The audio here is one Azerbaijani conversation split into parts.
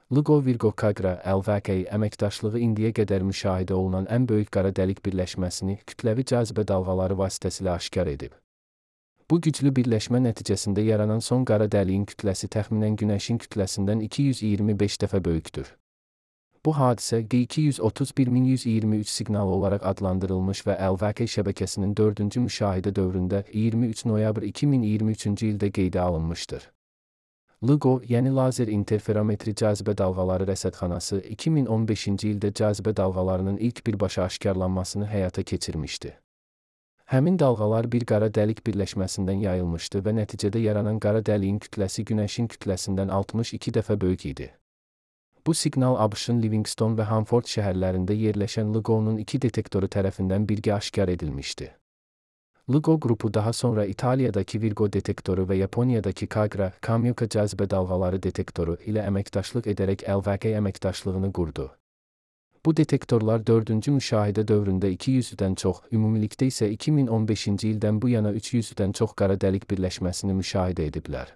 LIGO Virgo Kagra LVK əməkdaşlığı indiyə qədər müşahidə olunan ən böyük qara dəlik birləşməsini kütləvi cazibə dalğaları vasitəsilə aşkar edib. Bu güclü birləşmə nəticəsində yaranan son qara dəliyin kütləsi təxminən Günəşin kütləsindən 225 dəfə böyükdür. Bu hadisə G231.123 siqnalı olaraq adlandırılmış və LVK şəbəkəsinin 4-cü müşahidə dövründə 23 noyabr 2023-cü ildə qeydə alınmışdır. LIGO, yəni Lazer İnterferometri Cazibə Dalğaları Rəsədxanası 2015-ci ildə cazibə dalğalarının ilk birbaşa aşkarlanmasını həyata keçirmişdi. Həmin dalğalar bir qara dəlik birləşməsindən yayılmışdı və nəticədə yaranan qara dəliyin kütləsi Günəşin kütləsindən 62 dəfə böyük idi. Bu siqnal ABŞ-ın Livingston və Hanford şəhərlərində yerləşən LIGO-nun 2 detektoru tərəfindən birgə aşkar edilmişdi. LIGO qrupu daha sonra İtaliyadakı Virgo detektoru və Yaponiyadakı Kagra, Kamioka cazibə dalğaları detektoru ilə əməkdaşlıq edərək LVK əməkdaşlığını qurdu. Bu detektorlar 4-cü müşahidə dövründə 200-dən çox, ümumilikdə isə 2015-ci ildən bu yana 300-dən çox qara dəlik birləşməsini müşahidə ediblər.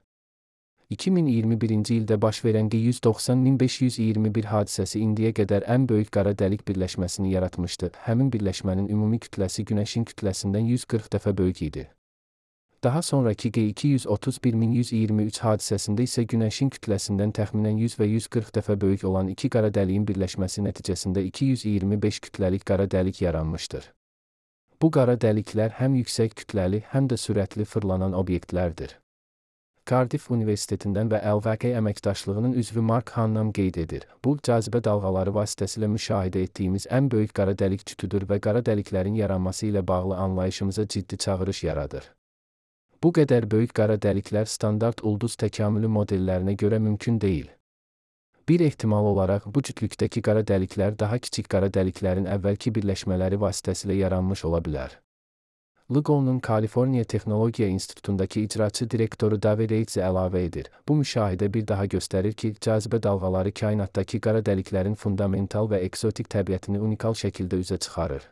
2021-ci ildə baş verən G190.521 hadisəsi indiyə qədər ən böyük qara dəlik birləşməsini yaratmışdı. Həmin birləşmənin ümumi kütləsi Günəşin kütləsindən 140 dəfə böyük idi. Daha sonraki G231.123 hadisəsində isə Günəşin kütləsindən təxminən 100 və 140 dəfə böyük olan iki qara dəliyin birləşməsi nəticəsində 225 kütləlik qara dəlik yaranmışdır. Bu qara dəliklər həm yüksək kütləli, həm də sürətli fırlanan obyektlərdir. Cardiff Universitetindən və LVK əməkdaşlığının üzvü Mark Hannam qeyd edir. Bu, cazibə dalğaları vasitəsilə müşahidə etdiyimiz ən böyük qara dəlik cütüdür və qara dəliklərin yaranması ilə bağlı anlayışımıza ciddi çağırış yaradır. Bu qədər böyük qara dəliklər standart ulduz təkamülü modellərinə görə mümkün deyil. Bir ehtimal olaraq bu cütlükdəki qara dəliklər daha kiçik qara dəliklərin əvvəlki birləşmələri vasitəsilə yaranmış ola bilər. LIGO-nun Kaliforniya Texnologiya İnstitutundakı icraçı direktoru David Yates əlavə edir. Bu müşahidə bir daha göstərir ki, cazibə dalğaları kainatdakı qara dəliklərin fundamental və eksotik təbiətini unikal şəkildə üzə çıxarır.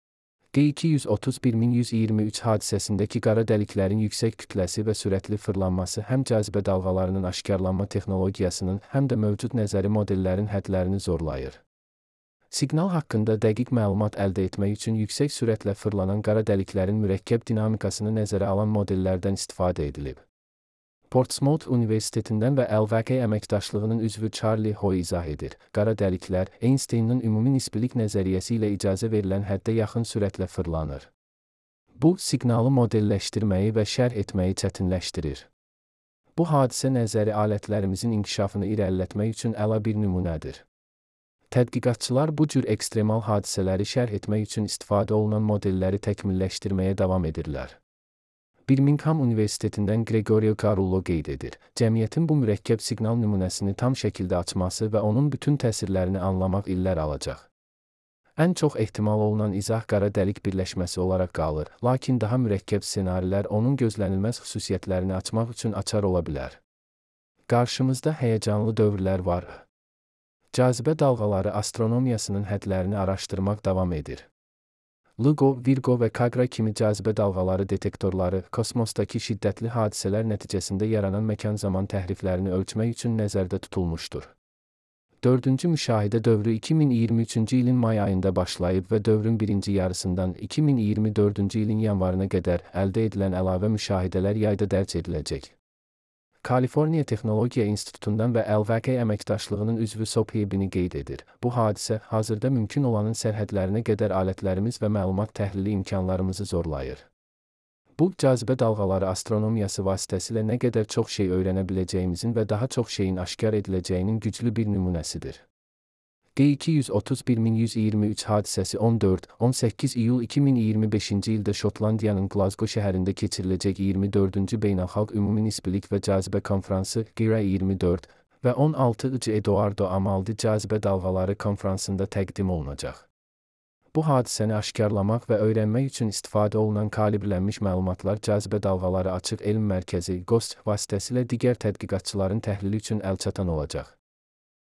G231.123 hadisəsindəki qara dəliklərin yüksək kütləsi və sürətli fırlanması həm cazibə dalğalarının aşkarlanma texnologiyasının, həm də mövcud nəzəri modellərin həddlərini zorlayır. Siqnal haqqında dəqiq məlumat əldə etmək üçün yüksək sürətlə fırlanan qara dəliklərin mürəkkəb dinamikasını nəzərə alan modellərdən istifadə edilib. Portsmouth Universitetindən və LVK əməkdaşlığının üzvü Charlie Hoy izah edir. Qara dəliklər, Einsteinın ümumi nisbilik nəzəriyyəsi ilə icazə verilən həddə yaxın sürətlə fırlanır. Bu, siqnalı modelləşdirməyi və şərh etməyi çətinləşdirir. Bu hadisə nəzəri alətlərimizin inkişafını irəlilətmək üçün əla bir nümunədir. Tədqiqatçılar bu cür ekstremal hadisələri şərh etmək üçün istifadə olunan modelləri təkmilləşdirməyə davam edirlər. Birmingham Universitetindən Gregorio Carullo qeyd edir. Cəmiyyətin bu mürəkkəb siqnal nümunəsini tam şəkildə açması və onun bütün təsirlərini anlamaq illər alacaq. Ən çox ehtimal olunan izah qara dəlik birləşməsi olaraq qalır, lakin daha mürəkkəb ssenarilər onun gözlənilməz xüsusiyyətlərini açmaq üçün açar ola bilər. Qarşımızda həyəcanlı dövrlər var. Cazibə dalğaları astronomiyasının hədlərini araşdırmaq davam edir. LIGO, Virgo və Kagra kimi cazibə dalğaları detektorları kosmosdakı şiddətli hadisələr nəticəsində yaranan məkan-zaman təhriflərini ölçmək üçün nəzərdə tutulmuşdur. 4-cü müşahidə dövrü 2023-cü ilin may ayında başlayıb və dövrün birinci yarısından 2024-cü ilin yanvarına qədər əldə edilən əlavə müşahidələr yayda dərc ediləcək. Kaliforniya Texnologiya İnstitutundan və LVK əməkdaşlığının üzvü Sophie Bini qeyd edir. Bu hadisə, hazırda mümkün olanın sərhədlərinə qədər alətlərimiz və məlumat təhlili imkanlarımızı zorlayır. Bu, cazibə dalğaları astronomiyası vasitəsilə nə qədər çox şey öyrənə biləcəyimizin və daha çox şeyin aşkar ediləcəyinin güclü bir nümunəsidir. G231.123 hadisəsi 14-18 iyul 2025-ci ildə Şotlandiyanın Glasgow şəhərində keçiriləcək 24-cü Beynəlxalq Ümumi Nisbilik və Cazibə Konfransı GIRA-24 və 16-cı Eduardo Amaldi Cazibə Dalğaları Konfransında təqdim olunacaq. Bu hadisəni aşkarlamaq və öyrənmək üçün istifadə olunan kalibrlənmiş məlumatlar Cazibə Dalğaları Açıq Elm Mərkəzi (GOST) vasitəsilə digər tədqiqatçıların təhlili üçün əlçatan olacaq.